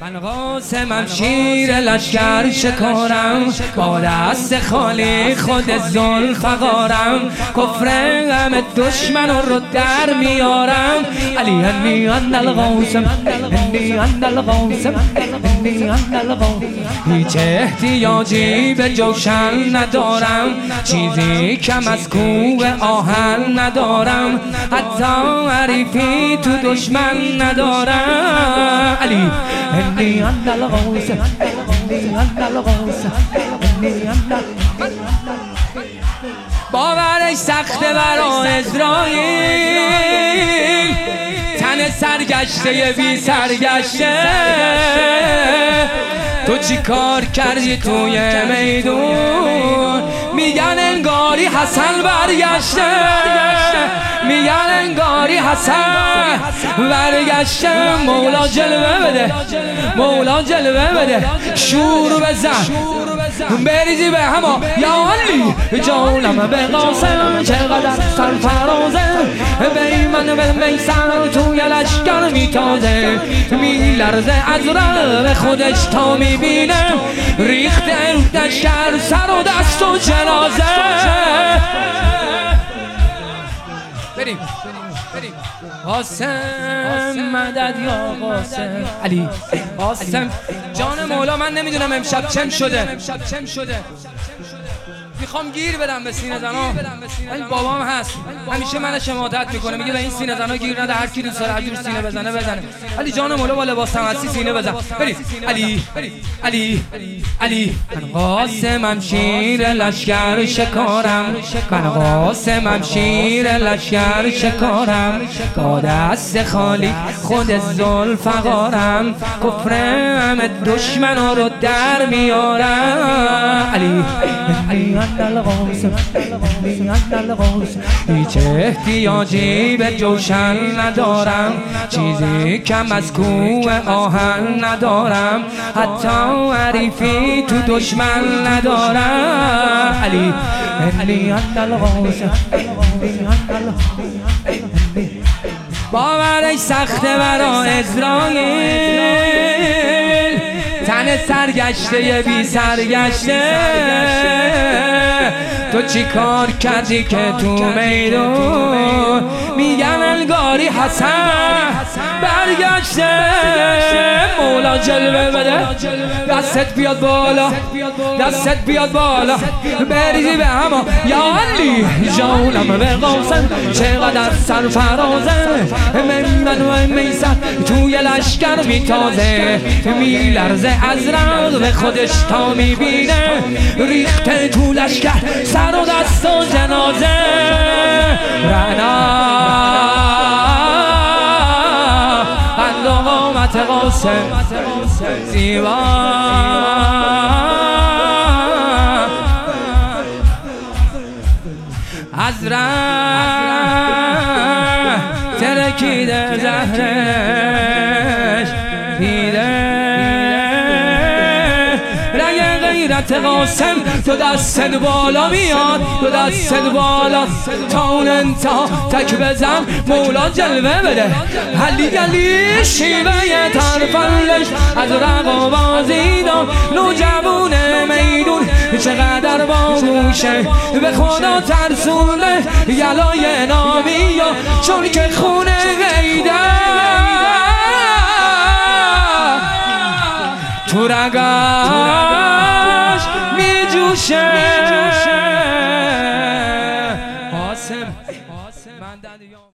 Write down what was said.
من قاسمم شیر لشکر شکارم، با دست خالی خود ذوالفقارم، کفرم دشمن رو در میارم. علی انی انا القاسم، انی انا القاسم، انی انا القاسم. هیچ احتیاجی به جوشن ندارم، چیزی کم از کوه آهن ندارم، حتی حریفی تو دشمن ندارم. علی انی انا القاسم، انی انا القاسم، انی انا. باورش سخته برا اسرائیل، تن سرگشته بی سرگشته. تو چی کار کردی توی میدون؟ میگن انگاری حسن برگشته، میگن انگاری حسن برگشته. مولا جلوه بده، مولا جلوه بده، شور بزن بریزی به هما. یا علی جانم به قاسم، چقدر سرفرازه، بیمن به میسر توی لشکر میتازه. میلرزه از رغم خودش تا میبینه، ریخته رو لشکر سر و دست و جنازه. بریم قاسم مدد یا قاسم. علی قاسم جان مولا، من نمیدونم امشب چم شده، میخوام گیر بدم به سینه زنا. این بابام هست همیشه من شماتت میکنه، میگه به این سینه زنا گیر نده، هر کی دوست داره هر جور سینه بزنه بزنه. علی جان مولا با لباس هستی سینه بزن. بریم علی علی علی. من قاسمم شیر لشکر شکارم، من قاسمم شیر لشکر شکارم، با دست خالی خود ذوالفقارم، کفرم دشمن رو در میارم. علی هیچ احتیاجی به جوشن ندارم، چیزی کم از کوه آهن ندارم، حتی حریفی تو دشمن ندارم. علی انی انا القاسم. باورش سخته برا اسرائیل، تن سرگشته بی سرگشته. تو چی کار کردی که تو میدون؟ میگن انگاری حسن برگشته. مولا جلوه بده، دستت بیاد بالا، دستت بیاد بالا، بریزی به هما. یا علی جانم به قاسم، چقدر سرفرازه، من و میسر توی لشکر میتازه. میلرزه از رغم خودش تا میبینه، ریخته تو لشکر سر و دست و جنازه. رعنا قد و قامت قاسم زیبا، از ره ترکیده زهرش دیده. غیرت قاسم تو دست بالا میاد، تو دست بالا تا اون انتها تک بزن. مولا جلوه بده، علی گلی شیوه ترفلش، از رقابازی دام نوجوون میدون، چقدر باهوشه به خدا ترسونه. یلای نامی چون که خونه غیده تو رگاش می جوشه. قاسم